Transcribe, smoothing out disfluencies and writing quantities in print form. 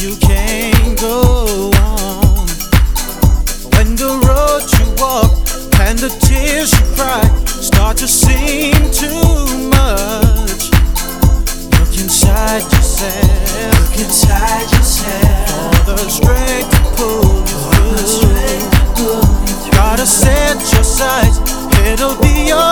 you can't go on. When the road you walk and the tears you cry start to seem too much, look inside yourself. Look inside yourself. For the strength to pull you through. Gotta set your sights, it'll be your